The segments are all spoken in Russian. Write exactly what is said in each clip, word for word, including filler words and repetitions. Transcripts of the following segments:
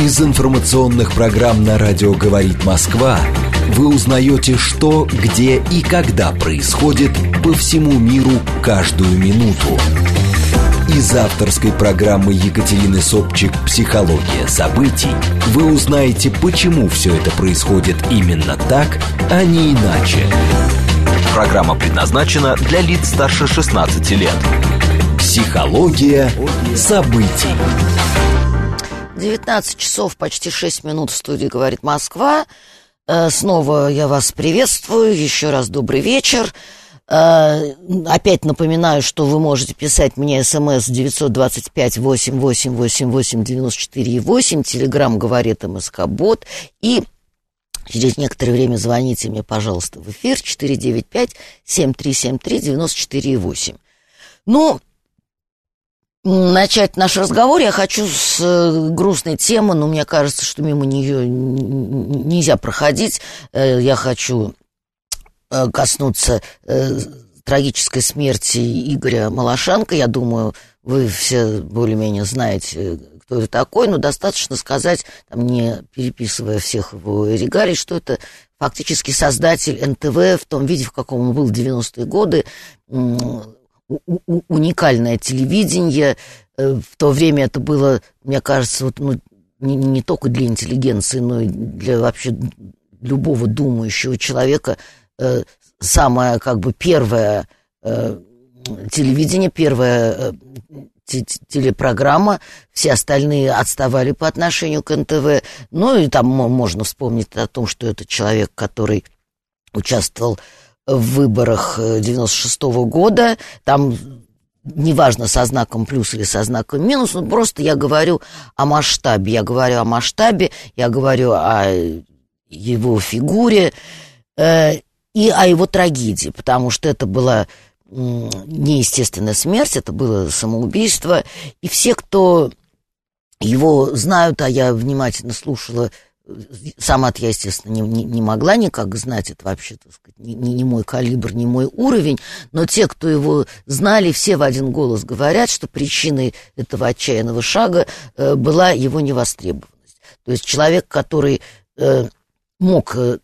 Из информационных программ на радио «Говорит Москва» вы узнаете, что, где и когда происходит по всему миру каждую минуту. Из авторской программы Екатерины Собчик «Психология событий» вы узнаете, почему все это происходит именно так, а не иначе. Программа предназначена для лиц старше шестнадцати лет. Психология событий. девятнадцать часов, почти шесть минут в студии «Говорит Москва». Снова я вас приветствую, еще раз добрый вечер. Опять напоминаю, что вы можете писать мне смс девять два пять восемь восемь восемь восемь девяносто четыре восемь, телеграм «Говорит МСК-бот», и через некоторое время звоните мне, пожалуйста, в эфир четыре девять пять семь три семь три девяносто четыре восемь. Ну, начать наш разговор я хочу с грустной темы, но мне кажется, что мимо нее нельзя проходить. Я хочу коснуться трагической смерти Игоря Малашенко. Я думаю, вы все более-менее знаете, кто это такой, но достаточно сказать, там, не переписывая всех его регалий, что это фактически создатель эн тэ вэ в том виде, в каком он был в девяностые годы. Уникальное телевидение. В то время это было, мне кажется, вот, ну, не, не только для интеллигенции, но и для вообще любого думающего человека самое, как бы, первое телевидение, первая телепрограмма. Все остальные отставали по отношению к эн тэ вэ. Ну и там можно вспомнить о том, что это человек, который участвовал в выборах девяносто шестого года, там неважно, со знаком плюс или со знаком минус, но просто я говорю о масштабе, я говорю о масштабе, я говорю о его фигуре э, и о его трагедии, потому что это была м, неестественная смерть, это было самоубийство, и все, кто его знают, а я внимательно слушала. Сама-то я, естественно, не, не, не могла никак знать, это вообще, так сказать, не, не мой калибр, не мой уровень, но те, кто его знали, все в один голос говорят, что причиной этого отчаянного шага э, была его невостребованность. То есть человек, который э, мог э,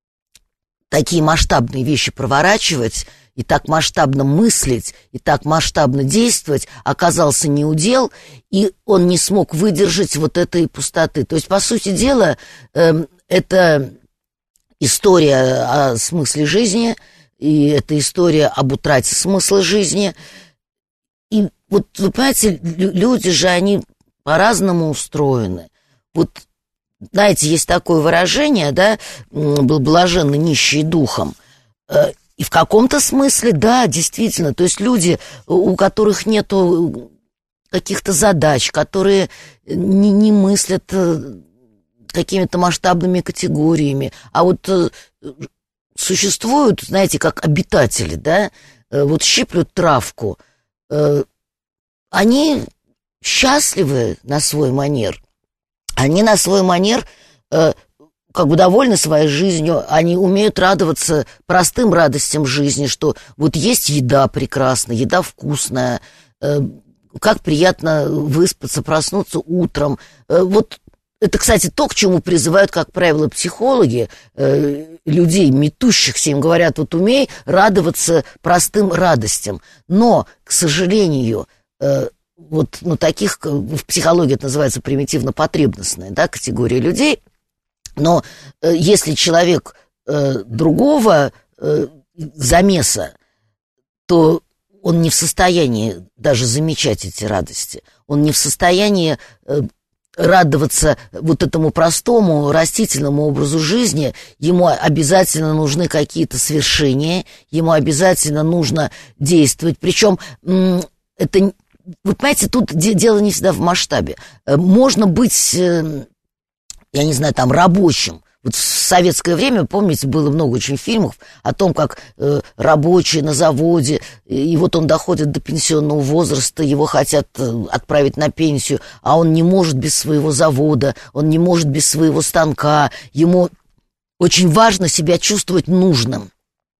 такие масштабные вещи проворачивать, и так масштабно мыслить, и так масштабно действовать, оказался неудел, и он не смог выдержать вот этой пустоты. То есть, по сути дела, э, это история о смысле жизни, и это история об утрате смысла жизни. И вот, вы понимаете, люди же, они по-разному устроены. Вот, знаете, есть такое выражение, да, был блаженный нищий духом. И в каком-то смысле, да, действительно, то есть люди, у которых нету каких-то задач, которые не, не мыслят какими-то масштабными категориями, а вот существуют, знаете, как обитатели, да, вот щиплют травку, они счастливы на свой манер, они на свой манер как бы довольны своей жизнью, они умеют радоваться простым радостям жизни, что вот есть еда прекрасная, еда вкусная, э, как приятно выспаться, проснуться утром. Э, вот это, кстати, то, к чему призывают, как правило, психологи, э, людей, метущихся, им говорят, вот умей радоваться простым радостям. Но, к сожалению, э, вот ну, таких, в психологии это называется примитивно-потребностная, да, категория людей. Но э, если человек э, другого э, замеса, то он не в состоянии даже замечать эти радости. Он не в состоянии э, радоваться вот этому простому растительному образу жизни. Ему обязательно нужны какие-то свершения, ему обязательно нужно действовать. Причем м- это, вы понимаете, тут де- дело не всегда в масштабе. Э, можно быть... Э, я не знаю, там, рабочим. Вот в советское время, помните, было много очень фильмов о том, как э, рабочий на заводе, и вот он доходит до пенсионного возраста, его хотят э, отправить на пенсию, а он не может без своего завода, он не может без своего станка, ему очень важно себя чувствовать нужным.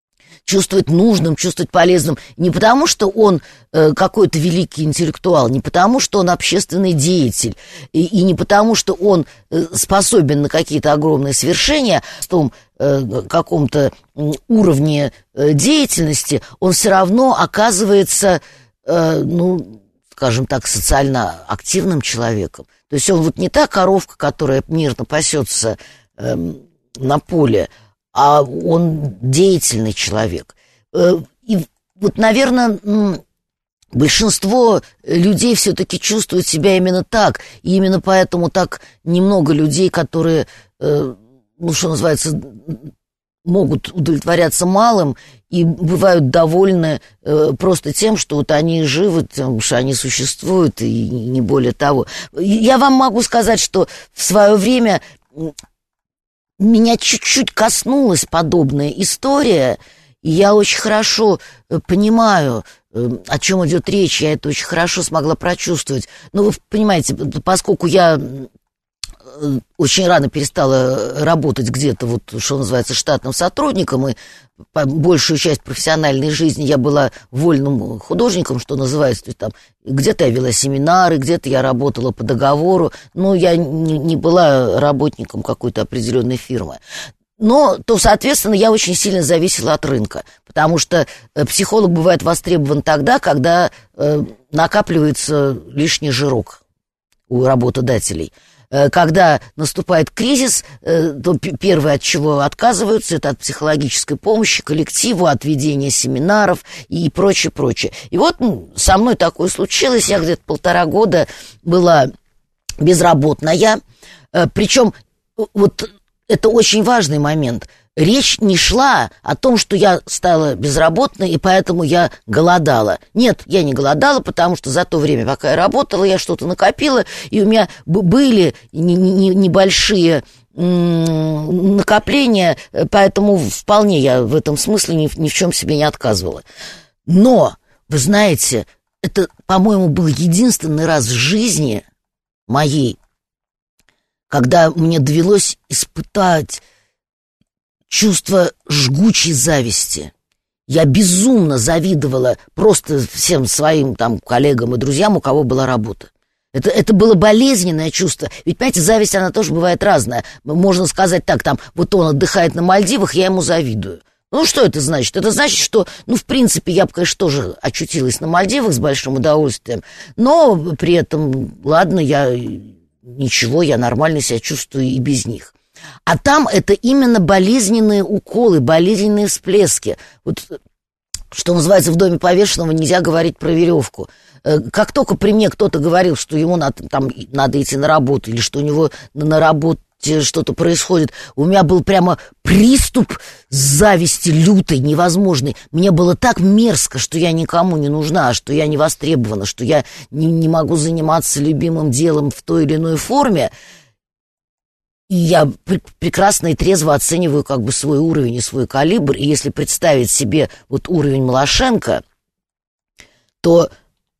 чувствовать нужным, чувствовать полезным. Не потому, что он э, какой-то великий интеллектуал, не потому, что он общественный деятель, и, и не потому, что он э, способен на какие-то огромные свершения, в том э, каком-то уровне э, деятельности, он все равно оказывается, э, ну, скажем так, социально активным человеком. То есть он вот не та коровка, которая мирно пасется э, на поле, а он деятельный человек. И вот, наверное, большинство людей все-таки чувствуют себя именно так, и именно поэтому так немного людей, которые, ну, что называется, могут удовлетворяться малым и бывают довольны просто тем, что вот они живы, тем, что они существуют, и не более того. Я вам могу сказать, что в свое время меня чуть-чуть коснулась подобная история, и я очень хорошо понимаю, о чем идет речь, я это очень хорошо смогла прочувствовать. Но вы понимаете, поскольку я очень рано перестала работать где-то, вот, что называется, штатным сотрудником, и большую часть профессиональной жизни я была вольным художником, что называется, то есть там где-то я вела семинары, где-то я работала по договору, но я не, не была работником какой-то определенной фирмы. Но, то, соответственно, я очень сильно зависела от рынка, потому что психолог бывает востребован тогда, когда э, накапливается лишний жирок у работодателей. Когда наступает кризис, то первое, от чего отказываются, это от психологической помощи коллективу, от ведения семинаров и прочее, прочее. И вот со мной такое случилось. Я где-то полтора года была безработная. Причем вот это очень важный момент. Речь не шла о том, что я стала безработной, и поэтому я голодала. Нет, я не голодала, потому что за то время, пока я работала, я что-то накопила, и у меня были небольшие накопления, поэтому вполне я в этом смысле ни, ни в чем себе не отказывала. Но, вы знаете, это, по-моему, был единственный раз в жизни моей, когда мне довелось испытать чувство жгучей зависти. Я безумно завидовала просто всем своим там коллегам и друзьям, у кого была работа. Это, это было болезненное чувство. Ведь, понимаете, зависть, она тоже бывает разная. Можно сказать так, там, вот он отдыхает на Мальдивах, я ему завидую. Ну, что это значит? Это значит, что, ну, в принципе, я бы, конечно, тоже очутилась на Мальдивах с большим удовольствием, но при этом, ладно, я ничего, я нормально себя чувствую и без них. А там это именно болезненные уколы, болезненные всплески. Вот, что называется, в доме повешенного нельзя говорить про веревку. Как только при мне кто-то говорил, что ему надо, там, надо идти на работу, или что у него на работе что-то происходит, у меня был прямо приступ зависти лютой, невозможной. Мне было так мерзко, что я никому не нужна, что я не востребована, что я не, не могу заниматься любимым делом в той или иной форме. И я пр- прекрасно и трезво оцениваю как бы свой уровень и свой калибр. И если представить себе вот уровень Малашенко, то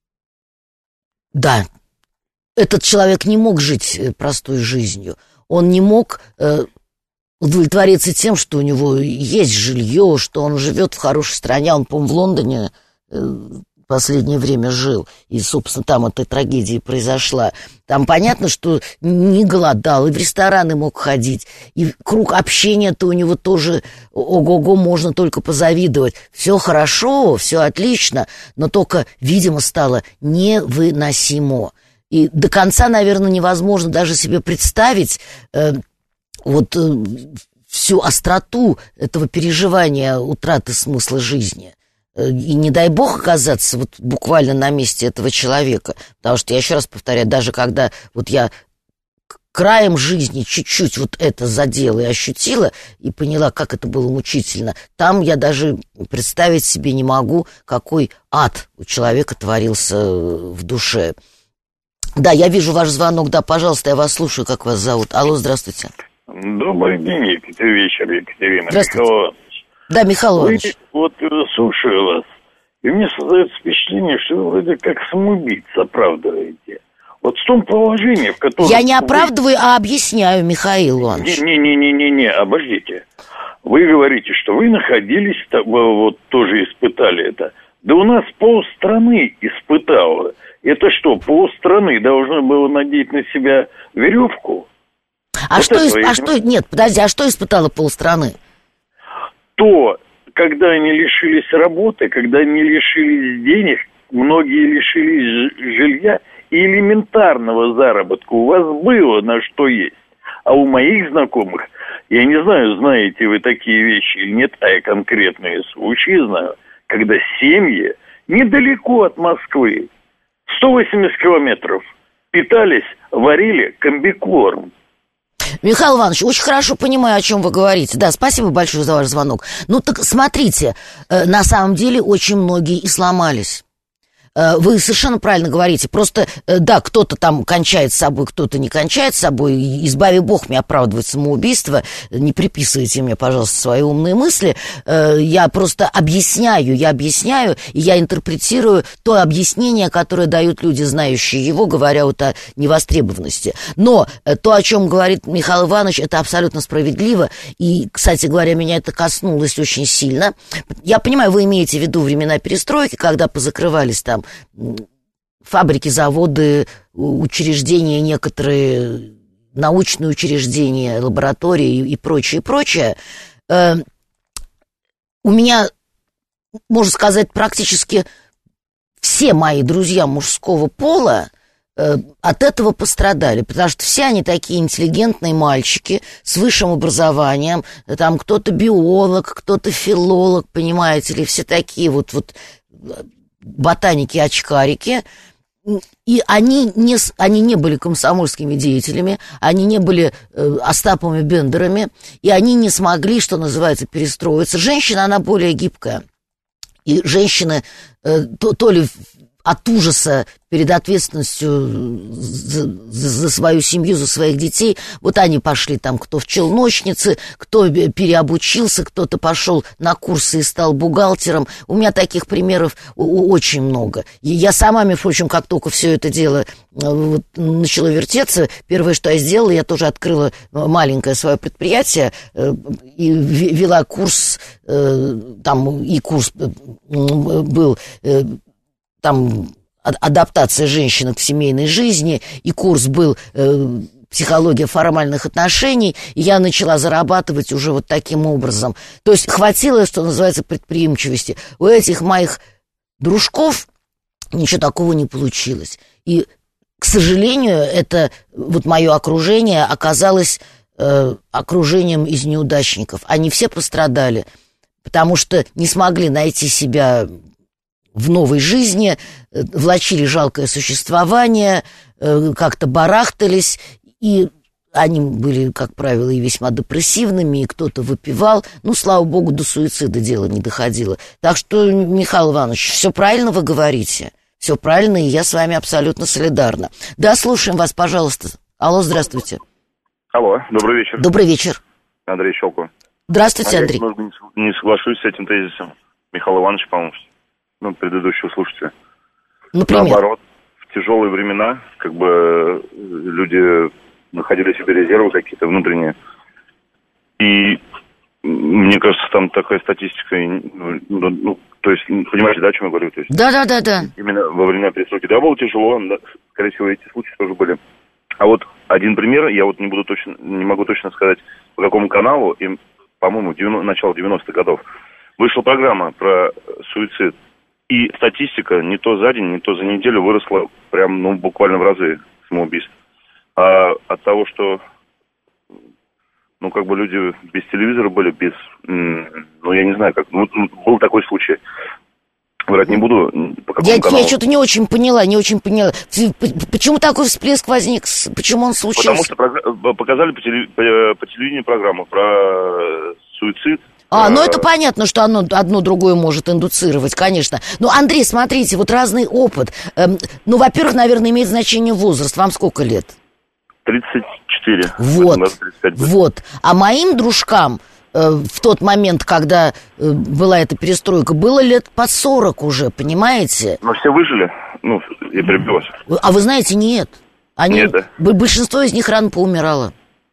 да, этот человек не мог жить простой жизнью. Он не мог э, удовлетвориться тем, что у него есть жилье, что он живет в хорошей стране. Он, по-моему, в Лондоне э, последнее время жил, и, собственно, там эта трагедия произошла. Там понятно, что не голодал, и в рестораны мог ходить, и круг общения-то у него тоже, ого-го, можно только позавидовать. Все хорошо, все отлично, но только, видимо, стало невыносимо. И до конца, наверное, невозможно даже себе представить э, вот э, всю остроту этого переживания утраты смысла жизни. И не дай бог оказаться вот буквально на месте этого человека. Потому что, я еще раз повторяю, даже когда вот я краем жизни чуть-чуть вот это задела и ощутила, и поняла, как это было мучительно, там я даже представить себе не могу, какой ад у человека творился в душе. Да, я вижу ваш звонок, да, пожалуйста, я вас слушаю, как вас зовут. Алло, здравствуйте. Добрый день, вечер, Екатерина. Здравствуйте. Михаил. Да, Михаил Иванович. Вы, вот слушаю вас, и мне создается впечатление, что вы вроде как самоубийца оправдываете. Вот в том положении, в котором... Я не оправдываю, вы... а объясняю, Михаил Иванович. Не-не-не-не-не, обождите. Вы говорите, что вы находились, вот тоже испытали это. Да у нас полстраны испытало. Это что, полстраны должно было надеть на себя веревку? А вот что, исп... а что, нет, подожди, а что испытало полстраны? То, когда они лишились работы, когда они лишились денег, многие лишились жилья и элементарного заработка. У вас было на что есть. А у моих знакомых, я не знаю, знаете вы такие вещи или нет, а я конкретные случаи знаю, когда семьи недалеко от Москвы, сто восемьдесят километров, питались, варили комбикорм. Михаил Иванович, очень хорошо понимаю, о чем вы говорите. Да, спасибо большое за ваш звонок. Ну так смотрите, на самом деле очень многие и сломались. Вы совершенно правильно говорите. Просто, да, кто-то там кончает с собой, кто-то не кончает с собой. Избави Бог меня оправдывать самоубийство. Не приписывайте мне, пожалуйста, свои умные мысли. Я просто объясняю, я объясняю, и я интерпретирую то объяснение, которое дают люди, знающие его, говоря вот о невостребованности. Но то, о чем говорит Михаил Иванович, это абсолютно справедливо. И, кстати говоря, меня это коснулось очень сильно. Я понимаю, вы имеете в виду времена перестройки, когда позакрывались там фабрики, заводы, учреждения, некоторые научные учреждения, лаборатории и прочее, и прочее. У меня, можно сказать, практически все мои друзья мужского пола от этого пострадали, потому что все они такие интеллигентные мальчики с высшим образованием, там кто-то биолог, кто-то филолог, понимаете ли, все такие вот, вот ботаники-очкарики, и они не, они не были комсомольскими деятелями, они не были э, Остаповыми Бендерами, и они не смогли, что называется, перестроиться. Женщина, она более гибкая, и женщины э, то, то ли от ужаса перед ответственностью за, за, за свою семью, за своих детей, вот они пошли там, кто в челночницы, кто переобучился, кто-то пошел на курсы и стал бухгалтером. У меня таких примеров очень много. И я сама, между прочим, как только все это дело вот, начало вертеться, первое, что я сделала, я тоже открыла маленькое свое предприятие и вела курс, там и курс был... там адаптация женщины к семейной жизни, и курс был э, психология формальных отношений, и я начала зарабатывать уже вот таким образом. То есть хватило, что называется, предприимчивости. У этих моих дружков ничего такого не получилось. И, к сожалению, это вот мое окружение оказалось э, окружением из неудачников. Они все пострадали, потому что не смогли найти себя в новой жизни, влачили жалкое существование, как-то барахтались, и они были, как правило, и весьма депрессивными, и кто-то выпивал. Ну, слава богу, до суицида дело не доходило. Так что, Михаил Иванович, все правильно вы говорите, все правильно, и я с вами абсолютно солидарна. Да, слушаем вас, пожалуйста. Алло, здравствуйте. Алло, добрый вечер. Добрый вечер. Андрей Щелков. Здравствуйте, Андрей. Я немного не соглашусь с этим тезисом Михаила Ивановича, по-моему, ну, предыдущего слушателя. Например? Наоборот, в тяжелые времена, как бы, люди находили себе резервы какие-то внутренние. И мне кажется, там такая статистика, ну, ну то есть, понимаете, да, о чем я говорю? То есть, да, да, да, да. Именно во времена перестройки. Да, было тяжело, да, скорее всего, эти случаи тоже были. А вот один пример, я вот не буду точно, не могу точно сказать, по какому каналу, и, по-моему, девяносто, начало девяностых годов, вышла программа про суицид. И статистика не то за день, не то за неделю выросла прям, ну, буквально в разы самоубийств. А от того, что, ну, как бы люди без телевизора были, без, ну, я не знаю, как, ну, был такой случай. Врать не буду, по какому я, каналу. Я что-то не очень поняла, не очень поняла. Почему такой всплеск возник? Почему он случился? Потому что показали по, телев... по телевидению программу про суицид. А, ну это понятно, что оно одно другое может индуцировать, конечно. Но, Андрей, смотрите, вот разный опыт. Эм, ну, во-первых, наверное, имеет значение возраст. Вам сколько лет? тридцать четыре. Вот, вот. А моим дружкам э, в тот момент, когда э, была эта перестройка, было лет под сорок уже, понимаете? Но все выжили, ну, я перебилась. А вы знаете, нет. Они, нет, да? Большинство из них рано поумирало.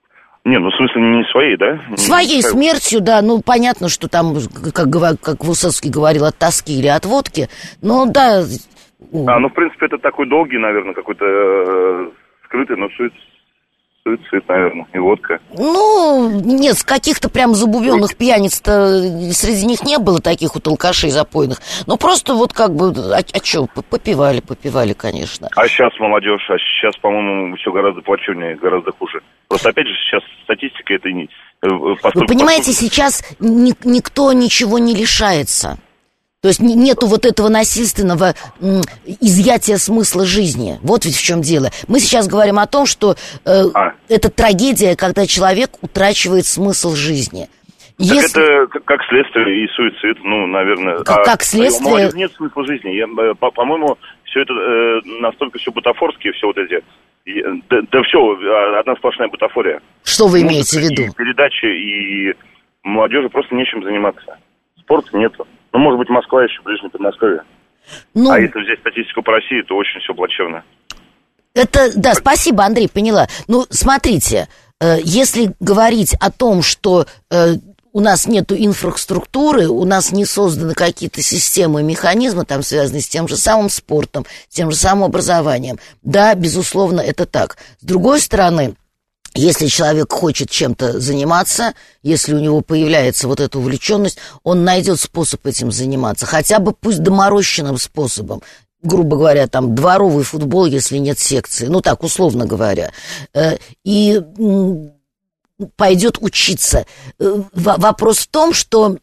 Не, ну в смысле не своей, да? Своей смертью, да, ну понятно, что там, как, как Высоцкий говорил, от тоски или от водки, но да. А, ну в принципе это такой долгий, наверное, какой-то э, скрытый, но суицид, суицид, наверное, и водка. Ну, нет, каких-то прям забубенных пьяниц-то среди них не было, таких вот алкашей запойных, но просто вот как бы, а, а что, попивали, попивали, конечно. А сейчас молодежь, а сейчас, по-моему, все гораздо плачевнее, гораздо хуже. Просто, опять же, сейчас статистика это не... Вы понимаете, сейчас ни, никто ничего не лишается. То есть нету вот этого насильственного м, изъятия смысла жизни. Вот ведь в чем дело. Мы сейчас говорим о том, что э, а. это трагедия, когда человек утрачивает смысл жизни. Так Если... это как следствие и суицид, ну, наверное. Как, а, как следствие? Нет смысла жизни. Я, по- по-моему, все это э, настолько все бутафорские, все вот эти... Да, да все, одна сплошная бутафория. Что вы имеете в виду? И передачи, и молодежи просто нечем заниматься. Спорта нету. Ну, может быть, Москва еще, ближнее Подмосковье. Ну... А если взять статистику по России, то очень все плачевно. Это, да, спасибо, Андрей, поняла. Ну, смотрите, э, если говорить о том, что... Э, у нас нету инфраструктуры, у нас не созданы какие-то системы, механизмы, там, связанные с тем же самым спортом, с тем же самым образованием. Да, безусловно, это так. С другой стороны, если человек хочет чем-то заниматься, если у него появляется вот эта увлеченность, он найдет способ этим заниматься, хотя бы пусть доморощенным способом. Грубо говоря, там, дворовый футбол, если нет секции, ну так, условно говоря. И... пойдет учиться. Вопрос в том, что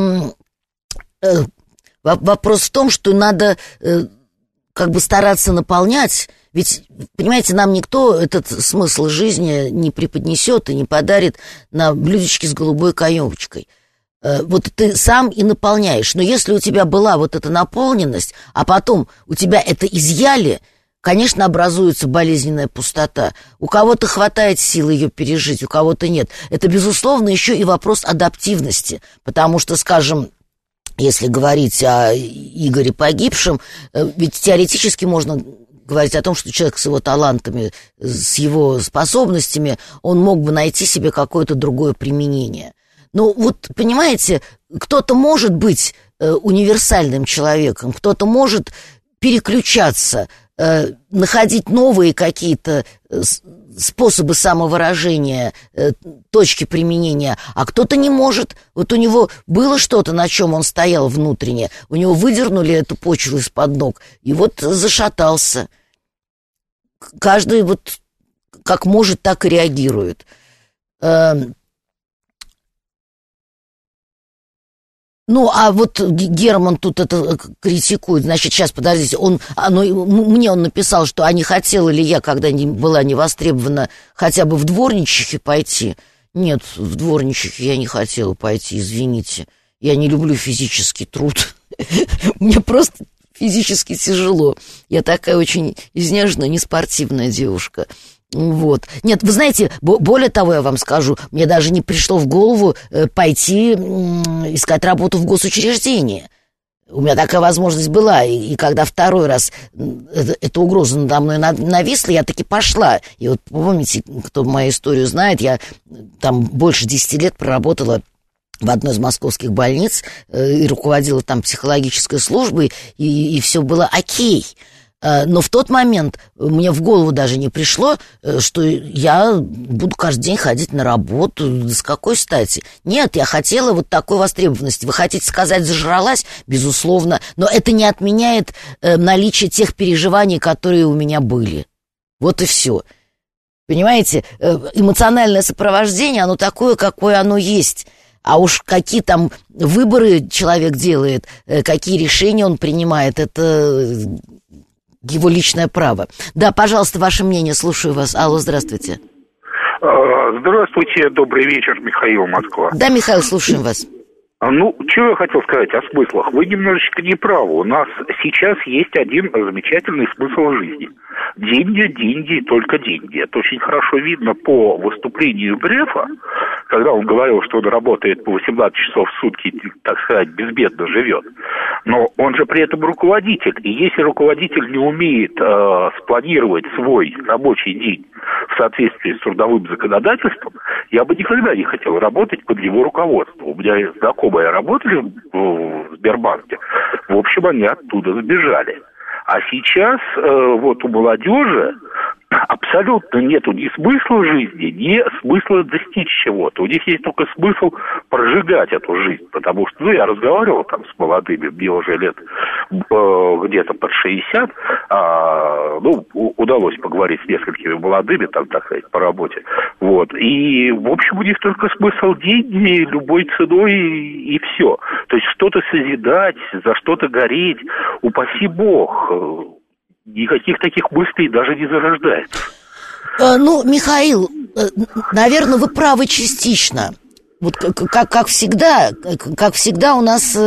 вопрос в том, что надо как бы стараться наполнять. Ведь, понимаете, нам никто этот смысл жизни не преподнесет и не подарит на блюдечке с голубой каемочкой. Вот ты сам и наполняешь. Но если у тебя была вот эта наполненность, а потом у тебя это изъяли, конечно, образуется болезненная пустота. У кого-то хватает сил ее пережить, у кого-то нет. Это, безусловно, еще и вопрос адаптивности. Потому что, скажем, если говорить о Игоре погибшем, ведь теоретически можно говорить о том, что человек с его талантами, с его способностями, он мог бы найти себе какое-то другое применение. Но вот, понимаете, кто-то может быть универсальным человеком, кто-то может переключаться, находить новые какие-то способы самовыражения, точки применения, а кто-то не может. Вот у него было что-то, на чем он стоял внутренне, у него выдернули эту почву из-под ног, и вот зашатался. Каждый вот как может, так и реагирует. Ну, а вот Герман тут это критикует. Значит, сейчас, подождите, он, оно, мне он написал, что а не хотела ли я, когда не была не востребована, хотя бы в дворничихе пойти. Нет, в дворничихе я не хотела пойти, извините. Я не люблю физический труд. Мне просто физически тяжело. Я такая очень изнеженная, неспортивная девушка. Вот. Нет, вы знаете, более того, я вам скажу, мне даже не пришло в голову пойти искать работу в госучреждении. У меня такая возможность была, и, и когда второй раз эта, эта угроза надо мной нависла, я таки пошла. И вот помните, кто мою историю знает, я там больше десяти лет проработала в одной из московских больниц и руководила там психологической службой, и, и все было окей. Но в тот момент мне в голову даже не пришло, что я буду каждый день ходить на работу. С какой стати? Нет, я хотела вот такой востребованности. Вы хотите сказать, зажралась? Безусловно. Но это не отменяет наличие тех переживаний, которые у меня были. Вот и все. Понимаете? Эмоциональное сопровождение, оно такое, какое оно есть. А уж какие там выборы человек делает, какие решения он принимает, это... его личное право. Да, пожалуйста, ваше мнение, слушаю вас. Алло, здравствуйте. Здравствуйте, добрый вечер, Михаил, Москва. Да, Михаил, слушаем вас. Ну, что я хотел сказать о смыслах? Вы немножечко не правы. У нас сейчас есть один замечательный смысл жизни. Деньги, деньги, только деньги. Это очень хорошо видно по выступлению Грефа, когда он говорил, что он работает по восемнадцать часов в сутки, так сказать, безбедно живет. Но он же при этом руководитель. И если руководитель не умеет э, спланировать свой рабочий день в соответствии с трудовым законодательством, я бы никогда не хотел работать под его руководством. У меня знакомые работали в Сбербанке. В общем, они оттуда сбежали. А сейчас э, вот у молодежи абсолютно нету ни смысла жизни, ни смысла достичь чего-то. У них есть только смысл прожигать эту жизнь. Потому что, ну, я разговаривал там с молодыми, мне уже лет э, где-то под шестьдесят, а, ну, удалось поговорить с несколькими молодыми, там, так сказать, по работе. Вот. И, в общем, у них только смысл деньги любой ценой и, и все. То есть что-то созидать, за что-то гореть, упаси Бог. Никаких таких мыслей даже не зарождается. Ну, Михаил, наверное, вы правы частично. Вот как, как всегда, как всегда у нас,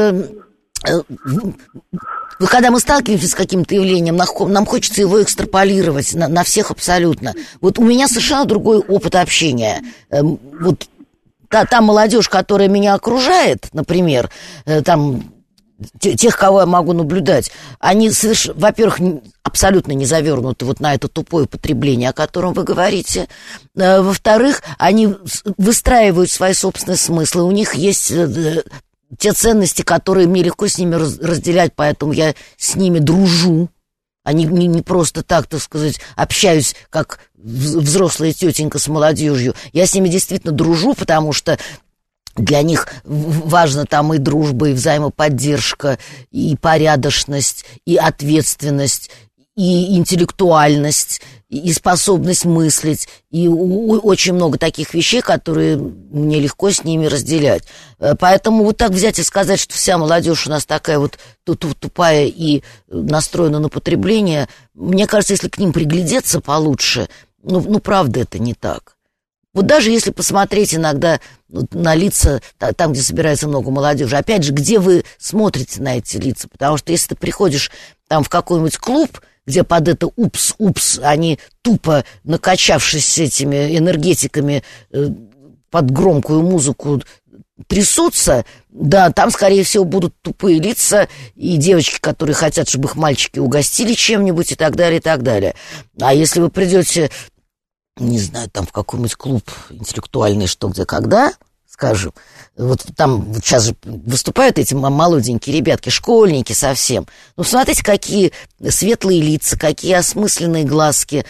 когда мы сталкиваемся с каким-то явлением, нам хочется его экстраполировать на, на всех абсолютно. Вот у меня совершенно другой опыт общения. Вот та, та молодежь, которая меня окружает, например, там... тех, кого я могу наблюдать, они, соверш... во-первых, абсолютно не завернуты вот на это тупое потребление, о котором вы говорите. Во-вторых, они выстраивают свои собственные смыслы. У них есть те ценности, которые мне легко с ними разделять, поэтому я с ними дружу. Они не, не просто так, так сказать, общаюсь, как взрослая тетенька с молодежью. Я с ними действительно дружу, потому что для них важно там и дружба, и взаимоподдержка, и порядочность, и ответственность, и интеллектуальность, и способность мыслить, и очень много таких вещей, которые мне легко с ними разделять. Поэтому вот так взять и сказать, что вся молодежь у нас такая вот тупая и настроена на потребление, мне кажется, если к ним приглядеться получше, ну, ну правда, это не так. Вот даже если посмотреть иногда на лица, там, где собирается много молодежи, опять же, где вы смотрите на эти лица? Потому что если ты приходишь там в какой-нибудь клуб, где под это упс-упс, они тупо накачавшись этими энергетиками под громкую музыку трясутся, да, там, скорее всего, будут тупые лица и девочки, которые хотят, чтобы их мальчики угостили чем-нибудь и так далее, и так далее. А если вы придете... не знаю, там в какой-нибудь клуб интеллектуальный «Что, где, когда», скажем, вот там вот сейчас же выступают эти молоденькие ребятки, школьники совсем. Ну, смотрите, какие светлые лица, какие осмысленные глазки,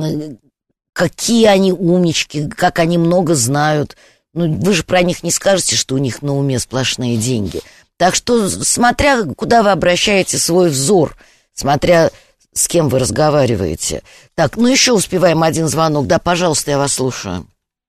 какие они умнички, как они много знают. Ну, вы же про них не скажете, что у них на уме сплошные деньги. Так что, смотря куда вы обращаете свой взор, смотря... с кем вы разговариваете. Так, ну еще успеваем один звонок. Да, пожалуйста, я вас слушаю.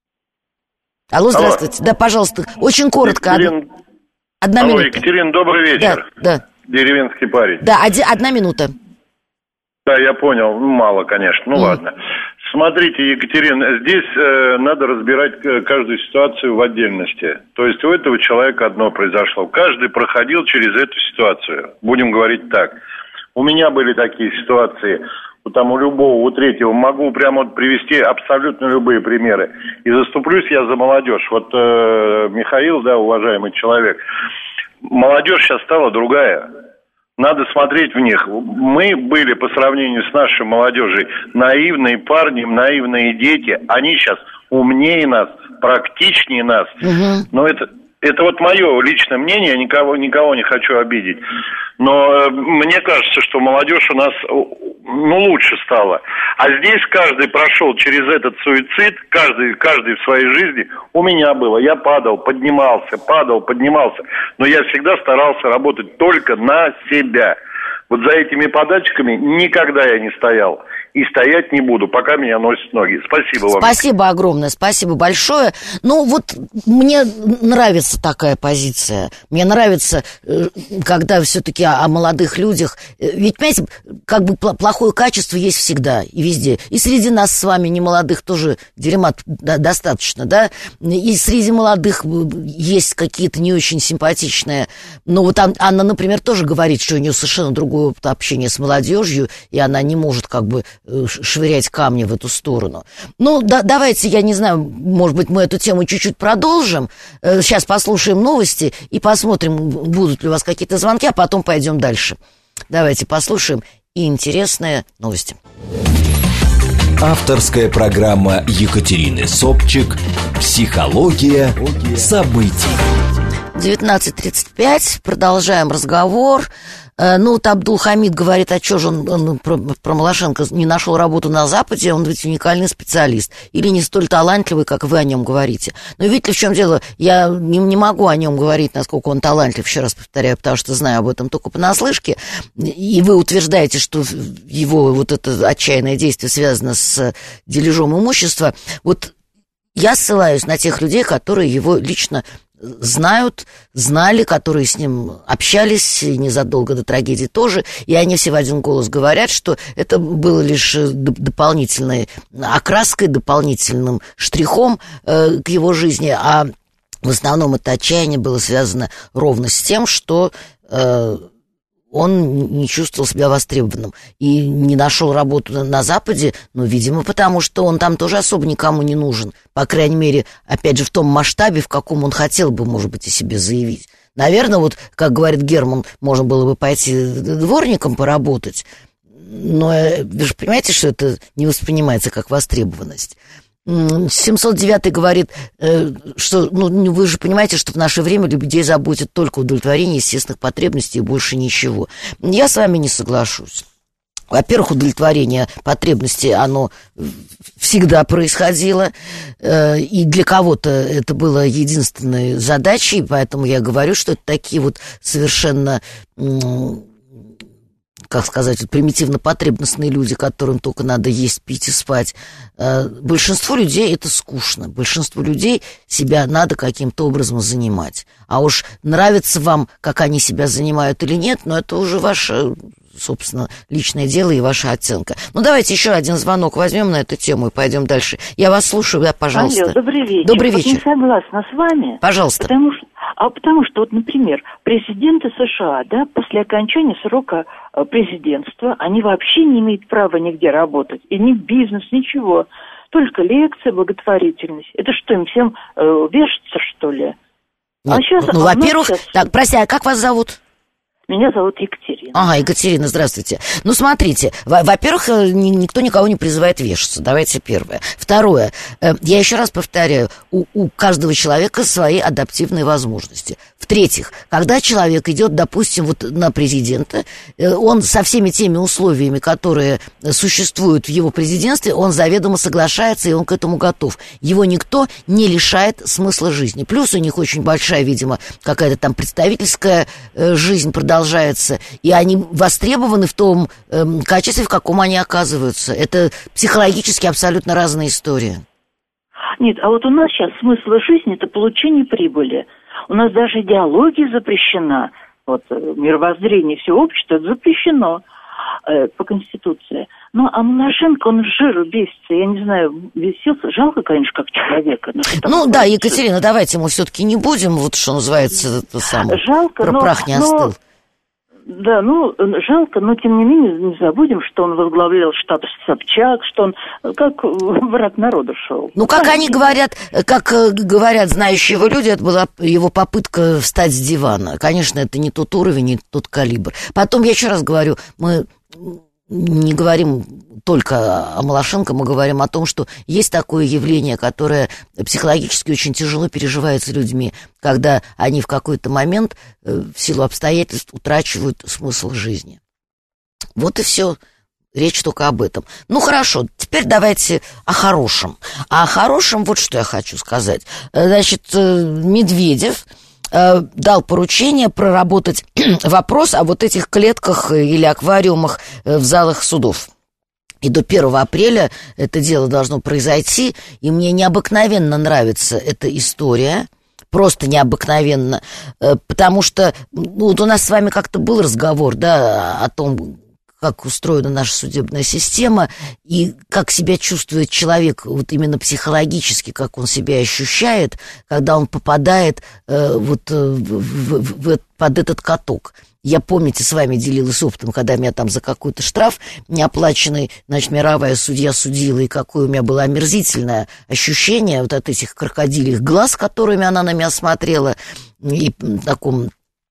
Алло, здравствуйте. Алло. Да, пожалуйста, очень коротко. Екатерин... Одна Алло, минута. Екатерин, добрый вечер. Да, да. Деревенский парень. Да, од... одна минута. Да, я понял. Ну, мало, конечно. Ну, mm. ладно. Смотрите, Екатерин, здесь э, надо разбирать каждую ситуацию в отдельности. То есть у этого человека одно произошло. Каждый проходил через эту ситуацию. Будем говорить так. У меня были такие ситуации, там у любого, у третьего, могу прямо вот привести абсолютно любые примеры. И заступлюсь я за молодежь. Вот э, Михаил, да, уважаемый человек, молодежь сейчас стала другая. Надо смотреть в них. Мы были по сравнению с нашей молодежью наивные парни, наивные дети. Они сейчас умнее нас, практичнее нас. Угу. Но это... Это вот мое личное мнение, я никого, никого не хочу обидеть. Но э, мне кажется, что молодежь у нас, ну, лучше стала. А здесь каждый прошел через этот суицид, каждый, каждый в своей жизни. У меня было, я падал, поднимался, падал, поднимался. Но я всегда старался работать только на себя. Вот за этими подачками никогда я не стоял. И стоять не буду, пока меня носят ноги. Спасибо вам. Спасибо огромное, спасибо большое. Ну, вот мне нравится такая позиция. Мне нравится, когда все-таки о молодых людях... Ведь, понимаете, как бы плохое качество есть всегда и везде. И среди нас с вами, не молодых, тоже дерьма достаточно, да? И среди молодых есть какие-то не очень симпатичные. Но вот Анна, например, тоже говорит, что у нее совершенно другое опыт общения с молодежью, и она не может как бы... швырять камни в эту сторону. Ну, да, давайте, я не знаю, может быть, мы эту тему чуть-чуть продолжим. Сейчас послушаем новости и посмотрим, будут ли у вас какие-то звонки, а потом пойдем дальше. Давайте послушаем и интересные новости. Авторская программа Екатерины Собчик «Психология событий». девятнадцать тридцать пять, продолжаем разговор. Ну, вот Абдул-Хамид говорит, а что же он, он про, про Малашенко не нашел работу на Западе, он ведь уникальный специалист, или не столь талантливый, как вы о нем говорите. Но видите ли, в чем дело, я не, не могу о нем говорить, насколько он талантлив, еще раз повторяю, потому что знаю об этом только понаслышке, и вы утверждаете, что его вот это отчаянное действие связано с дележом имущества. Вот я ссылаюсь на тех людей, которые его лично знают, знали, которые с ним общались и незадолго до трагедии тоже, и они все в один голос говорят, что это было лишь дополнительной окраской, дополнительным штрихом э, к его жизни, а в основном это отчаяние было связано ровно с тем, что э, он не чувствовал себя востребованным и не нашел работу на Западе, ну, видимо, потому что он там тоже особо никому не нужен. По крайней мере, опять же, в том масштабе, в каком он хотел бы, может быть, о себе заявить. Наверное, вот, как говорит Герман, можно было бы пойти дворником поработать, но вы же понимаете, что это не воспринимается как востребованность. семьсот девятый говорит, что, ну, вы же понимаете, что в наше время людей заботит только удовлетворение естественных потребностей и больше ничего. Я с вами не соглашусь. Во-первых, удовлетворение потребностей, оно всегда происходило, и для кого-то это было единственной задачей, поэтому я говорю, что это такие вот совершенно, как сказать, вот примитивно-потребностные люди, которым только надо есть, пить и спать. Большинству людей это скучно. Большинству людей себя надо каким-то образом занимать. А уж нравится вам, как они себя занимают или нет, но это уже ваше, собственно, личное дело и ваша оценка. Ну, давайте еще один звонок возьмем на эту тему и пойдем дальше. Я вас слушаю, да, пожалуйста. Алло, добрый вечер. Добрый вечер. Вот не согласна с вами. Пожалуйста. Потому что, а потому что, вот, например, президенты США, да, после окончания срока президентства, они вообще не имеют права нигде работать. И ни бизнес, ничего. Только лекции, благотворительность. Это что, им всем э, вешаться, что ли? Нет, а сейчас, ну, а во-первых, сейчас... так, прости, а как вас зовут? Меня зовут Екатерина. Ага, Екатерина, здравствуйте. Ну, смотрите, во-первых, никто никого не призывает вешаться. Давайте первое. Второе, я еще раз повторяю, у, у каждого человека свои адаптивные возможности. В-третьих, когда человек идет, допустим, вот на президента, он со всеми теми условиями, которые существуют в его президентстве, он заведомо соглашается, и он к этому готов. Его никто не лишает смысла жизни. Плюс у них очень большая, видимо, какая-то там представительская жизнь продолжается. Продолжается, и они востребованы в том э, качестве, в каком они оказываются. Это психологически абсолютно разная история. Нет, а вот у нас сейчас смысл жизни – это получение прибыли. У нас даже идеология запрещена. Вот мировоззрение всего общества запрещено э, по Конституции. Ну, а Малашенко, он в жиру бесится. Я не знаю, бесился. Жалко, конечно, как человека. Ну, да, Екатерина, давайте мы все-таки не будем, вот что называется, это самое. Жалко, про но, прах не остыл. Но... Да, ну, жалко, но тем не менее не забудем, что он возглавлял штаб Собчак, что он как враг народа шел. Ну, как они говорят, как говорят знающие его люди, это была его попытка встать с дивана. Конечно, это не тот уровень, не тот калибр. Потом, я еще раз говорю, мы не говорим только о Малашенко, мы говорим о том, что есть такое явление, которое психологически очень тяжело переживается людьми, когда они в какой-то момент в силу обстоятельств утрачивают смысл жизни. Вот и все. Речь только об этом. Ну, хорошо, теперь давайте о хорошем. А о хорошем вот что я хочу сказать. Значит, Медведев дал поручение проработать вопрос о вот этих клетках или аквариумах в залах судов. И до первого апреля это дело должно произойти, и мне необыкновенно нравится эта история, просто необыкновенно, потому что ну, вот у нас с вами как-то был разговор, да, о том, как устроена наша судебная система и как себя чувствует человек, вот именно психологически, как он себя ощущает, когда он попадает э, вот э, в, в, в, под этот каток. Я, помните, с вами делилась опытом, когда меня там за какой-то штраф неоплаченный, значит, мировая судья судила, и какое у меня было омерзительное ощущение вот от этих крокодильих глаз, которыми она на меня смотрела, и в таком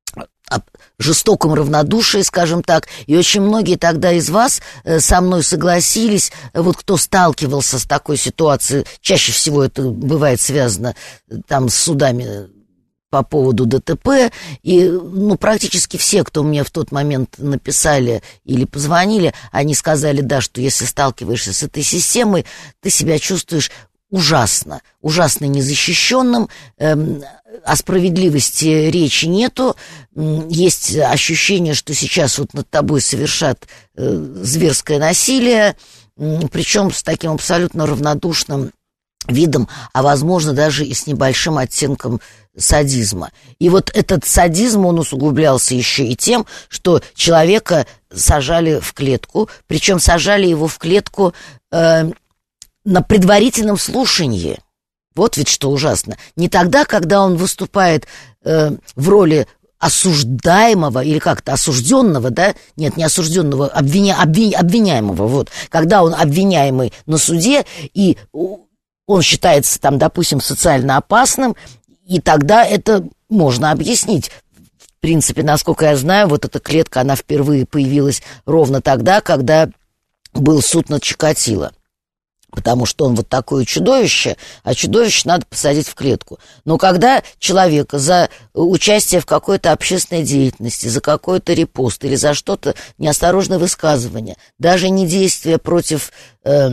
жестоком равнодушии, скажем так. И очень многие тогда из вас со мной согласились, вот кто сталкивался с такой ситуацией, чаще всего это бывает связано там с судами по поводу ДТП, и ну, практически все, кто мне в тот момент написали или позвонили, они сказали, да, что если сталкиваешься с этой системой, ты себя чувствуешь ужасно, ужасно незащищенным, эм, о справедливости речи нету, есть ощущение, что сейчас вот над тобой совершат э, зверское насилие, э, причем с таким абсолютно равнодушным видом, а возможно даже и с небольшим оттенком садизма. И вот этот садизм, он усугублялся еще и тем, что человека сажали в клетку, причем сажали его в клетку э, на предварительном слушании. Вот ведь что ужасно. Не тогда, когда он выступает э, в роли осуждаемого или как-то осужденного, да? Нет, не осужденного, обвиня, обвиня, обвиняемого. Вот. Когда он обвиняемый на суде, и он считается, там, допустим, социально опасным, и тогда это можно объяснить. В принципе, насколько я знаю, вот эта клетка, она впервые появилась ровно тогда, когда был суд над Чикатило. Потому что он вот такое чудовище, а чудовище надо посадить в клетку. Но когда человека за участие в какой-то общественной деятельности, за какой-то репост или за что-то неосторожное высказывание, даже не действие против э,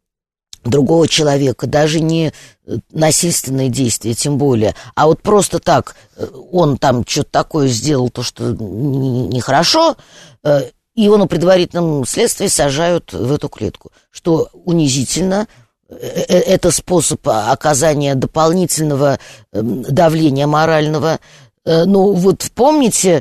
другого человека, даже не насильственные действия, тем более, а вот просто так он там что-то такое сделал, то, что нехорошо, э, и его на предварительном следствии сажают в эту клетку, что унизительно. Это способ оказания дополнительного давления морального. Ну, вот помните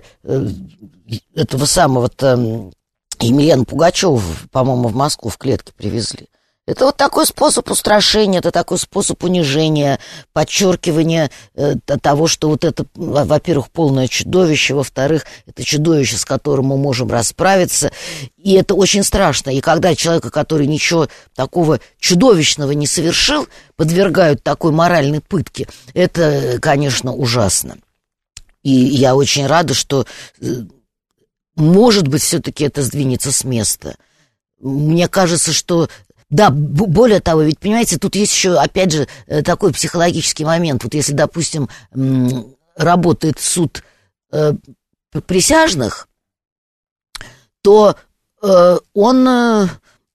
этого самого-то Емельяна Пугачева, по-моему, в Москву в клетке привезли? Это вот такой способ устрашения, это такой способ унижения, подчеркивания э, того, что вот это, во-первых, полное чудовище, во-вторых, это чудовище, с которым мы можем расправиться, и это очень страшно. И когда человека, который ничего такого чудовищного не совершил, подвергают такой моральной пытке, это, конечно, ужасно. И я очень рада, что, э, может быть, все-таки это сдвинется с места. Мне кажется, что да, более того, ведь, понимаете, тут есть еще, опять же, такой психологический момент. Вот если, допустим, работает суд э, присяжных, то э, он э,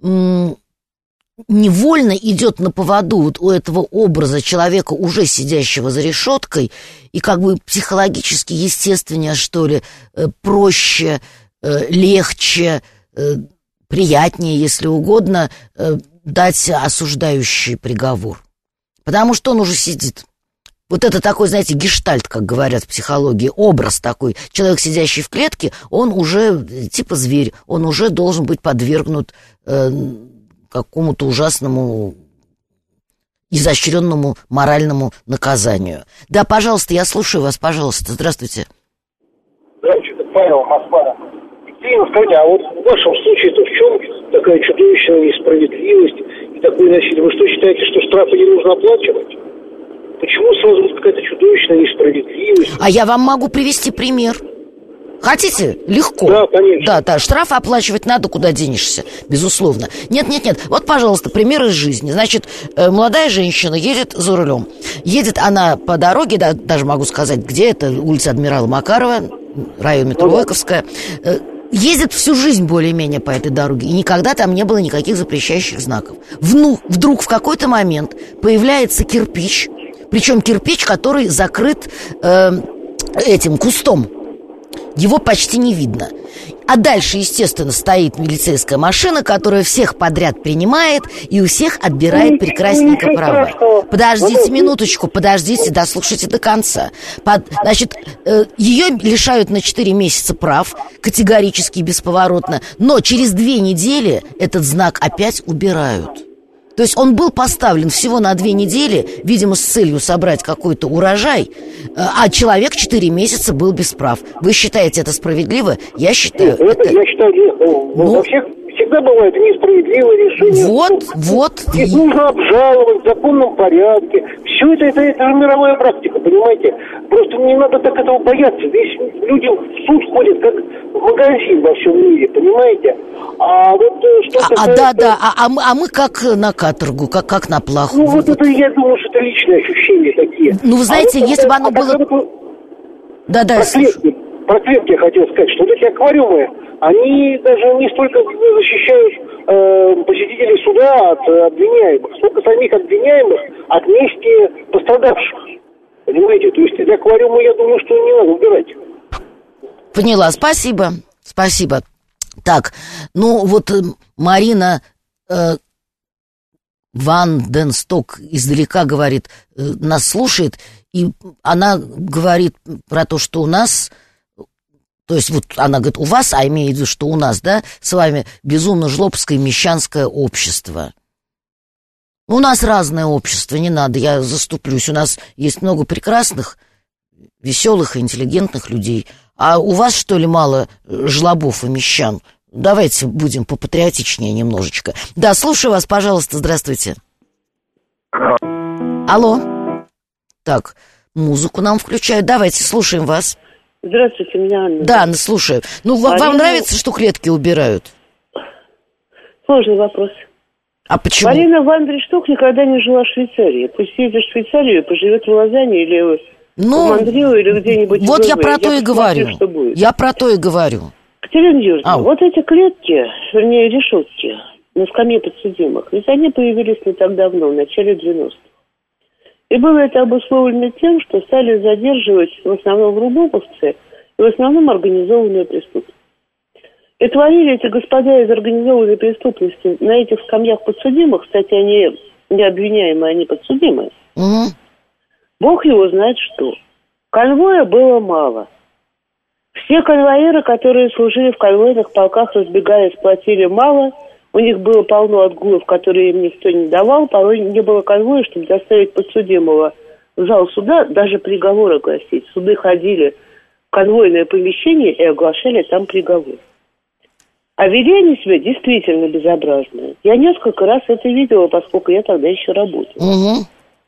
невольно идет на поводу вот у этого образа человека, уже сидящего за решеткой, и как бы психологически естественнее, что ли, э, проще, э, легче, э, приятнее, если угодно, э, дать осуждающий приговор. Потому что он уже сидит. Вот это такой, знаете, гештальт, как говорят в психологии, образ такой. Человек, сидящий в клетке, он уже типа зверь, он уже должен быть подвергнут э, какому-то ужасному, изощренному моральному наказанию. Да, пожалуйста, я слушаю вас, пожалуйста. Здравствуйте. Здравствуйте, Павел, Москва. Екатерина, скажите, а вот в вашем случае-то в чем такая чудовищная несправедливость и такое насилие? Вы что, считаете, что штрафы не нужно оплачивать? Почему сразу вот какая-то чудовищная несправедливость? А я вам могу привести пример. Хотите? Легко. Да, конечно. Да, да, штрафы оплачивать надо, куда денешься, безусловно. Нет, нет, нет. Вот, пожалуйста, пример из жизни. Значит, молодая женщина едет за рулем. Едет она по дороге, да, даже могу сказать, где это, улица Адмирала Макарова, район метро Войковская. Ездит всю жизнь более-менее по этой дороге, и никогда там не было никаких запрещающих знаков. Вну, вдруг в какой-то момент появляется кирпич, причем кирпич, который закрыт э, этим кустом. Его почти не видно. А дальше, естественно, стоит милицейская машина, которая всех подряд принимает и у всех отбирает прекрасненько права. Подождите минуточку, подождите, дослушайте до конца. Под, значит, э, ее лишают на четыре месяца прав, категорически, бесповоротно, но через две недели этот знак опять убирают. То есть он был поставлен всего на две недели, видимо, с целью собрать какой-то урожай, а человек четыре месяца был без прав. Вы считаете это справедливо? Я считаю... Нет, это, это... Я считаю, ну, ну, во всех всегда бывает несправедливое решение. Вот, вот. Их нужно обжаловать в законном порядке. Все это, это, это же мировая практика, понимаете? Просто не надо так этого бояться. Здесь люди в суд ходят, как в магазин во всем мире, понимаете? А вот что а, а, да, да, а, а, мы, а мы как на каторгу, как, как на плаху. Ну, вот, вот это, я думаю, что это личные ощущения такие. Ну, вы знаете, а вот, если бы оно а было... Вот, да, да, про клетки, про клетки я хотел сказать, что вот эти аквариумы, они даже не столько защищают э, посетителей суда от э, обвиняемых, сколько самих обвиняемых от мести пострадавших. Понимаете? То есть из аквариума, я думаю, что не надо убирать. Поняла, спасибо, спасибо. Так, ну вот Марина э, Ванденсток издалека говорит, э, нас слушает, и она говорит про то, что у нас... То есть вот она говорит, у вас, а имеет в виду, что у нас, да, с вами безумно жлобское мещанское общество. У нас разное общество, не надо, я заступлюсь. У нас есть много прекрасных, веселых и интеллигентных людей. А у вас, что ли, мало жлобов и мещан? Давайте будем попатриотичнее немножечко. Да, слушаю вас, пожалуйста, здравствуйте. Алло. Так, музыку нам включают. Давайте, слушаем вас. Здравствуйте, меня Анна. Да, Анна, слушаю. Ну, Марина... вам нравится, что клетки убирают? Сложный вопрос. А почему? Марина Ванденсток никогда не жила в Швейцарии. Пусть едет в Швейцарию, поживет в Лозанне или ну, в Мондрилу, или где-нибудь. Вот я про то и говорю. Я про то и говорю. Катерина Юрьевна, Ау. вот эти клетки, вернее, решетки на скамье подсудимых, ведь они появились не так давно, в начале девяностых. И было это обусловлено тем, что стали задерживать в основном грубовцы и в основном организованную преступность. И творили эти господа из организованной преступности на этих скамьях подсудимых, кстати, они не обвиняемые, они подсудимые. Угу. Бог его знает что. Конвоя было мало. Все конвоиры, которые служили в конвойных полках, разбегаясь, платили мало. У них было полно отгулов, которые им никто не давал. Порой не было конвоя, чтобы доставить подсудимого в зал суда, даже приговор огласить. Суды ходили в конвойное помещение и оглашали там приговор. А вели они себя действительно безобразно. Я несколько раз это видела, поскольку я тогда еще работала. Угу.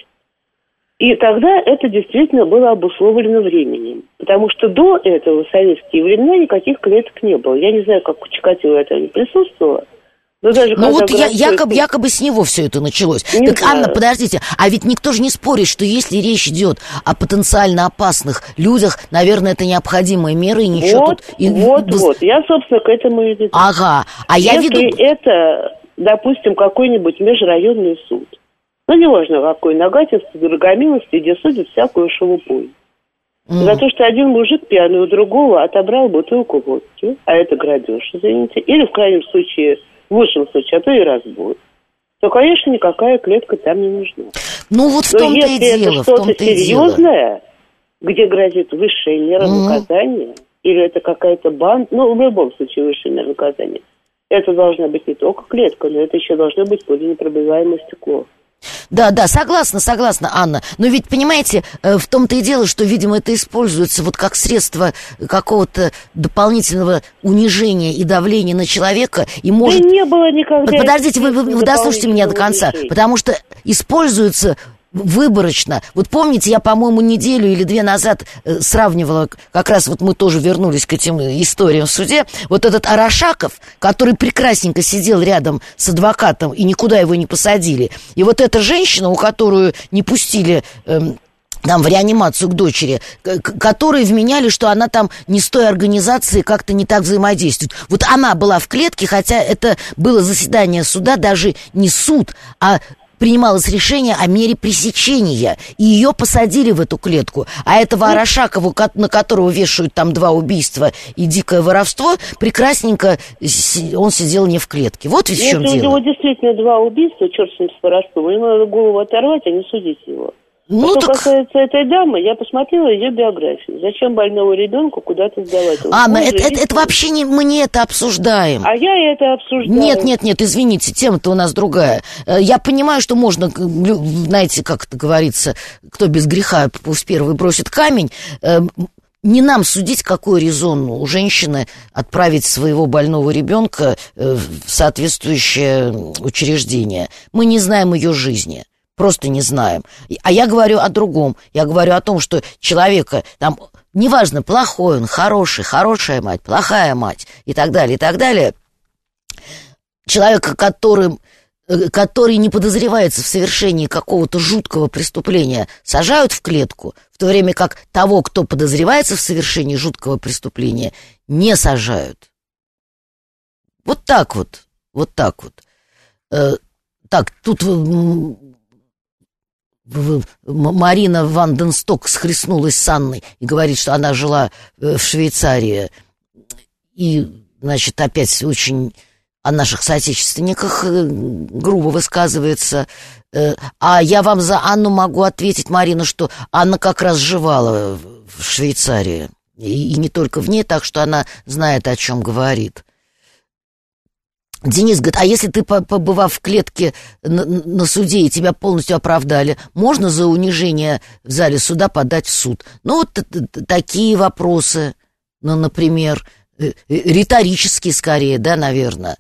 И тогда это действительно было обусловлено временем. Потому что до этого в советские времена никаких клеток не было. Я не знаю, как у Чикатило это не присутствовало. Но даже ну вот я, якобы, якобы с него все это началось. Не так, знаю. Анна, подождите, а ведь никто же не спорит, что если речь идет о потенциально опасных людях, наверное, это необходимые меры и ничего вот, тут... И... Вот, вот, я, собственно, к этому и веду. Ага, а я если веду... это, допустим, какой-нибудь межрайонный суд, ну, неважно какой, Нагатинский, Дорогомиловский, где судят всякую шелупу. Mm. За то, что один мужик пьяный у другого отобрал бутылку водки, а это грабеж, извините, или, в крайнем случае... В лучшем случае, а то и разбой, то, конечно, никакая клетка там не нужна. Ну, вот в том-то и дело, в том-то и дело. Если это что-то серьезное, где грозит высшая мера mm-hmm. наказания, или это какая-то банда, ну, в любом случае, высшая мера наказания, это должна быть не только клетка, но это еще должно быть пуленепробиваемое стекло. Да, да, согласна, согласна, Анна. Но ведь, понимаете, в том-то и дело, что, видимо, это используется вот как средство какого-то дополнительного унижения и давления на человека. И может... Да не было никогда... Подождите, вы, вы, вы дослушайте меня до конца. Унижения. Потому что используется... выборочно. Вот помните, я, по-моему, неделю или две назад э, сравнивала, как раз вот мы тоже вернулись к этим историям в суде, вот этот Арашаков, который прекрасненько сидел рядом с адвокатом и никуда его не посадили. И вот эта женщина, у которую не пустили... Э, там в реанимацию к дочери, которые вменяли, что она там не с той организацией как-то не так взаимодействует. Вот она была в клетке, хотя это было заседание суда, даже не суд, а принималось решение о мере пресечения, и ее посадили в эту клетку. А этого Арашакова, на которого вешают там два убийства и дикое воровство, прекрасненько он сидел не в клетке. Вот ведь в чем Если дело. у него действительно два убийства, черт с ним с воровством, ему надо голову оторвать, а не судить его. Ну, а что так... касается этой дамы, я посмотрела ее биографию. Зачем больного ребенка куда-то сдавать? А, мы, это, это, это вообще не, мы не это обсуждаем. А я это обсуждаю. Нет, нет, нет, извините, тема-то у нас другая. Я понимаю, что можно, знаете, как это говорится, кто без греха пусть первый бросит камень. Не нам судить, какой резон у женщины отправить своего больного ребенка в соответствующее учреждение. Мы не знаем ее жизни. Просто не знаем. А я говорю о другом. Я говорю о том, что человека, там, неважно, плохой он, хороший, хорошая мать, плохая мать и так далее, и так далее. Человека, которым, который не подозревается в совершении какого-то жуткого преступления, сажают в клетку, в то время как того, кто подозревается в совершении жуткого преступления, не сажают. Вот так вот. Вот так вот. Э, так, тут... Марина Ванденсток схлестнулась с Анной и говорит, что она жила в Швейцарии. И, значит, опять очень о наших соотечественниках грубо высказывается. А я вам за Анну могу ответить, Марина, что Анна как раз жевала в Швейцарии. И не только в ней, так что она знает, о чем говорит. Денис говорит, а если ты, побывав в клетке на, на суде и тебя полностью оправдали, можно за унижение в зале суда подать в суд? Ну, вот такие вопросы, ну, например, риторические скорее, да, наверное.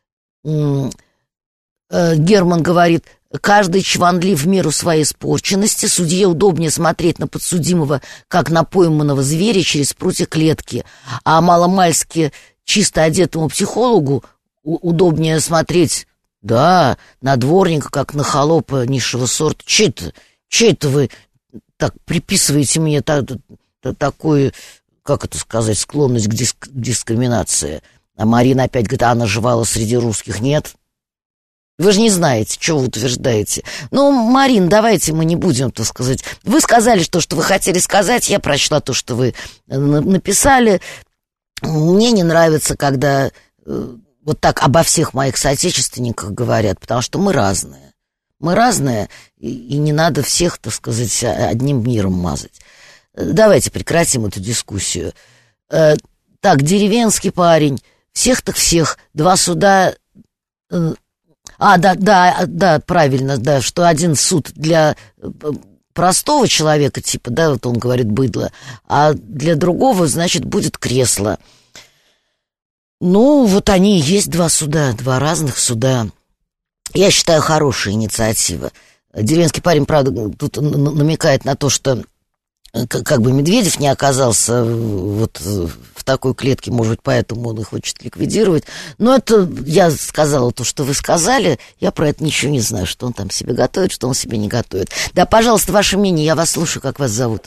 Герман говорит, каждый чванлив в меру своей испорченности, судье удобнее смотреть на подсудимого, как на пойманного зверя через прутья клетки, а маломальски чисто одетому психологу удобнее смотреть, да, на дворника, как на холопа низшего сорта. Че это, че это вы так приписываете мне та, та, такую, как это сказать, склонность к диск, дискриминации? А Марина опять говорит, а она жевала среди русских. Нет. Вы же не знаете, что вы утверждаете. Ну, Марин, давайте мы не будем, так сказать. Вы сказали то, что вы хотели сказать, я прочла то, что вы написали. Мне не нравится, когда... Вот так обо всех моих соотечественниках говорят, потому что мы разные. Мы разные, и, и не надо всех, так сказать, одним миром мазать. Давайте прекратим эту дискуссию. Э, так, деревенский парень, всех так всех, два суда... Э, а, да, да, да, правильно, да, что один суд для простого человека, типа, да, вот он говорит, быдло, а для другого, значит, будет кресло. Ну, вот они и есть два суда, два разных суда. Я считаю, хорошая инициатива. Деревенский парень, правда, тут намекает на то, что как бы Медведев не оказался вот в такой клетке, может быть, поэтому он и хочет ликвидировать. Но это я сказала то, что вы сказали. Я про это ничего не знаю, что он там себе готовит, что он себе не готовит. Да, пожалуйста, ваше мнение, я вас слушаю, как вас зовут.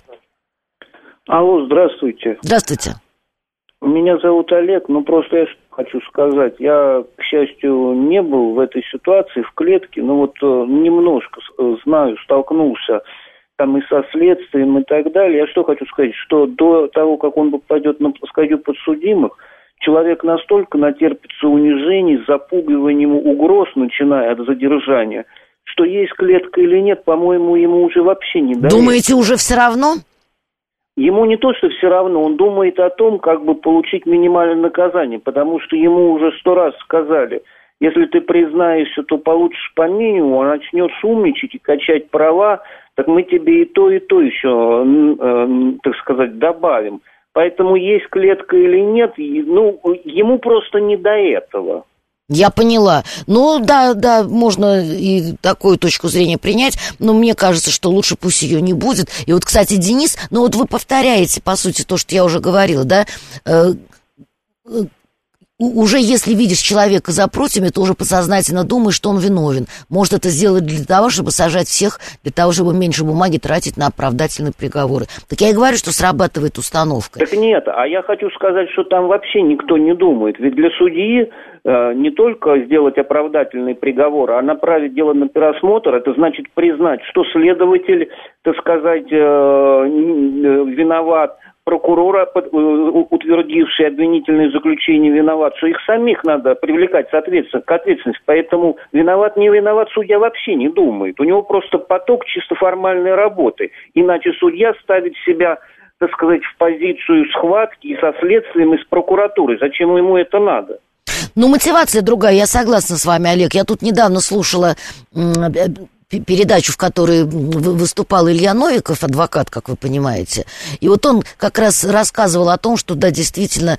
Алло, здравствуйте. Здравствуйте. Меня зовут Олег, ну просто я хочу сказать, я, к счастью, не был в этой ситуации, в клетке, но вот немножко знаю, столкнулся там и со следствием и так далее. Я что хочу сказать, что до того, как он попадет на скамью подсудимых, человек настолько натерпится унижений, запугиванием, угроз, начиная от задержания, что есть клетка или нет, по-моему, ему уже вообще не дают. Думаете, уже все равно? Ему не то, что все равно, он думает о том, как бы получить минимальное наказание, потому что ему уже сто раз сказали, если ты признаешься, то получишь по минимуму, а начнешь умничать и качать права, так мы тебе и то, и то еще, э, так сказать, добавим. Поэтому есть клетка или нет, ну, ему просто не до этого. Я поняла. Ну, да, да, можно и такую точку зрения принять, но мне кажется, что лучше пусть ее не будет. И вот, кстати, Денис, ну вот вы повторяете, по сути, то, что я уже говорила, да, уже если видишь человека за прутьями, то уже подсознательно думаешь, что он виновен. Может это сделать для того, чтобы сажать всех, для того, чтобы меньше бумаги тратить на оправдательные приговоры. Так я и говорю, что срабатывает установка. Так нет, а я хочу сказать, что там вообще никто не думает. Ведь для судьи э, не только сделать оправдательный приговор, а направить дело на пересмотр, это значит признать, что следователь, так сказать, э, виноват, прокурора, утвердивший обвинительное заключение, виноват, что их самих надо привлекать соответственно, к ответственности. Поэтому виноват, не виноват, судья вообще не думает. У него просто поток чисто формальной работы. Иначе судья ставит себя, так сказать, в позицию схватки и со следствием, и с прокуратурой. Зачем ему это надо? Ну, мотивация другая, я согласна с вами, Олег. Я тут недавно слушала передачу, в которой выступал Илья Новиков, адвокат, как вы понимаете. И вот он как раз рассказывал о том, что, да, действительно,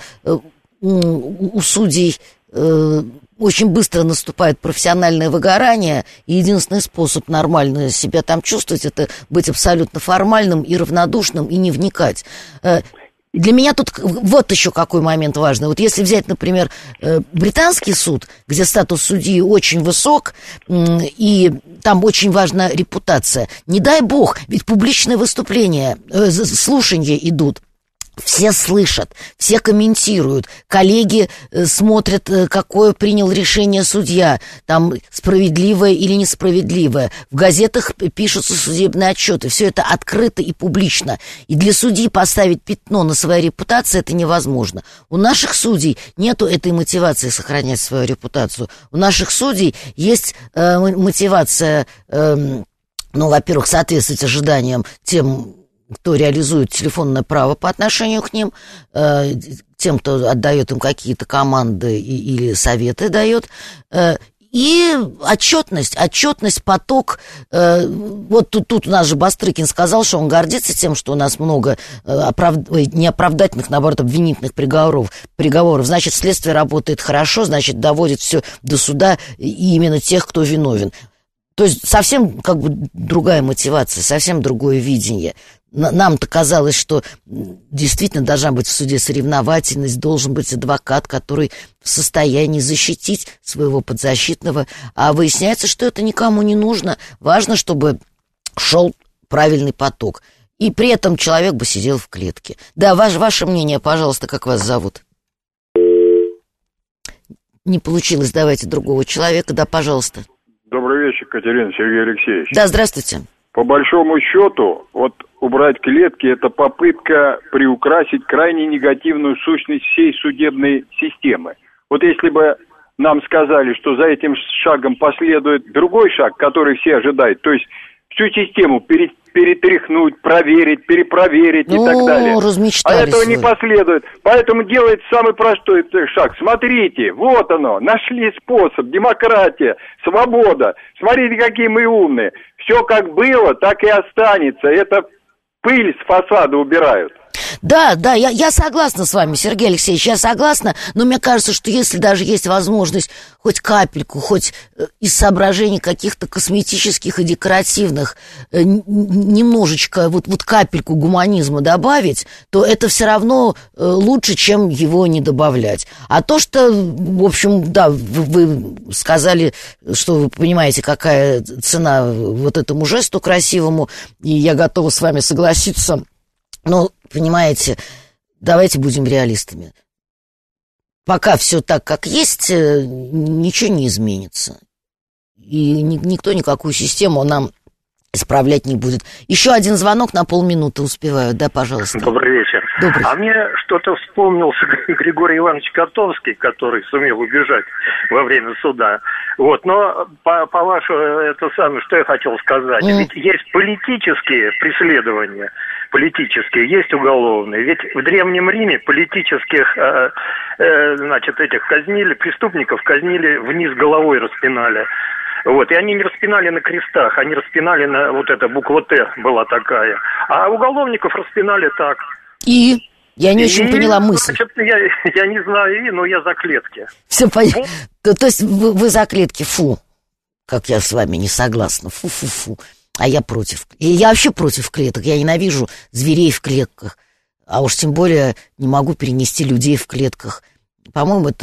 у судей очень быстро наступает профессиональное выгорание, и единственный способ нормально себя там чувствовать, это быть абсолютно формальным и равнодушным, и не вникать. Для меня тут вот еще какой момент важный. Вот если взять, например, британский суд, где статус судьи очень высок, и там очень важна репутация. Не дай бог, ведь публичные выступления, слушания идут. Все слышат, все комментируют, коллеги смотрят, какое принял решение судья, там справедливое или несправедливое. В газетах пишутся судебные отчеты, все это открыто и публично. И для судьи поставить пятно на своей репутации это невозможно. У наших судей нету этой мотивации сохранять свою репутацию. У наших судей есть э, мотивация, э, ну, во-первых, соответствовать ожиданиям тем, кто реализует телефонное право по отношению к ним, э, тем, кто отдает им какие-то команды и, или советы дает, э, и отчетность, отчетность, поток. Э, вот тут, тут у нас же Бастрыкин сказал, что он гордится тем, что у нас много э, оправ... неоправдательных, наоборот, обвинительных приговоров, приговоров. Значит, следствие работает хорошо, значит, доводит все до суда и именно тех, кто виновен. То есть совсем как бы другая мотивация, совсем другое видение. Нам-то казалось, что действительно должна быть в суде соревновательность, должен быть адвокат, который в состоянии защитить своего подзащитного, а выясняется, что это никому не нужно. Важно, чтобы шел правильный поток. И при этом человек бы сидел в клетке. Да, ваше, ваше мнение, пожалуйста, как вас зовут? Не получилось, давайте другого человека. Да, пожалуйста. Добрый вечер, Катерина, Сергей Алексеевич. Да, здравствуйте. По большому счету, вот убрать клетки – это попытка приукрасить крайне негативную сущность всей судебной системы. Вот если бы нам сказали, что за этим шагом последует другой шаг, который все ожидают, то есть всю систему пере, перетряхнуть, проверить, перепроверить ну, и так далее. А этого не последует. Поэтому делается самый простой шаг. Смотрите, вот оно, нашли способ, демократия, свобода. Смотрите, какие мы умные. Все как было, так и останется. Это пыль с фасада убирают. Да, да, я, я согласна с вами, Сергей Алексеевич, я согласна, но мне кажется, что если даже есть возможность хоть капельку, хоть из соображений каких-то косметических и декоративных немножечко, вот, вот капельку гуманизма добавить, то это все равно лучше, чем его не добавлять. А то, что, в общем, да, вы, вы сказали, что вы понимаете, какая цена вот этому жесту красивому, и я готова с вами согласиться. Но, понимаете, давайте будем реалистами. Пока все так, как есть, ничего не изменится. И никто никакую систему нам исправлять не будет. Еще один звонок на полминуты успеваю. Да, пожалуйста. Добрый вечер. Добрый. А мне что-то вспомнился Григорий Иванович Котовский, который сумел убежать во время суда. Вот, но по, по вашему, это самое, что я хотел сказать. Mm. Ведь есть политические преследования, политические, есть уголовные. Ведь в Древнем Риме политических, э, э, значит, этих казнили, преступников казнили вниз головой, распинали. Вот, и они не распинали на крестах, они распинали на, вот эта буква Т была такая. А уголовников распинали так. И? Я не и, очень поняла мысль. Значит, я, я не знаю, и, но я за клетки. Все понятно. То, то есть вы, вы за клетки, фу. Как я с вами не согласна, фу-фу-фу. А я против. И я вообще против клеток. Я ненавижу зверей в клетках. А уж тем более не могу перенести людей в клетках. По-моему, это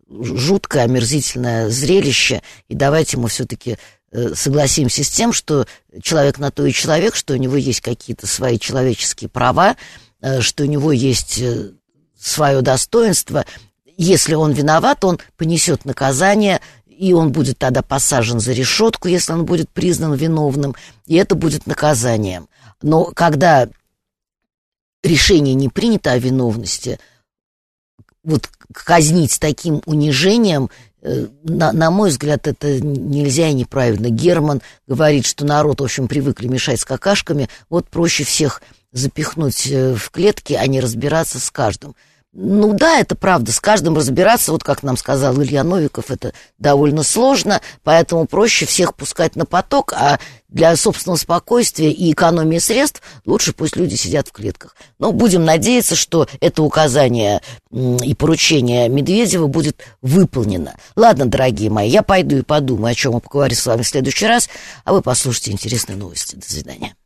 жуткое, омерзительное зрелище, и давайте мы все-таки согласимся с тем, что человек на то и человек, что у него есть какие-то свои человеческие права, что у него есть свое достоинство. Если он виноват, он понесет наказание, и он будет тогда посажен за решетку, если он будет признан виновным, и это будет наказанием. Но когда решение не принято о виновности, вот казнить таким унижением, на, на мой взгляд, это нельзя и неправильно. Герман говорит, что народ, в общем, привыкли мешать с какашками, вот проще всех запихнуть в клетки, а не разбираться с каждым. Ну да, это правда, с каждым разбираться, вот как нам сказал Илья Новиков, это довольно сложно, поэтому проще всех пускать на поток, а для собственного спокойствия и экономии средств лучше пусть люди сидят в клетках. Но будем надеяться, что это указание и поручение Медведева будет выполнено. Ладно, дорогие мои, я пойду и подумаю, о чем мы поговорим с вами в следующий раз, а вы послушайте интересные новости. До свидания.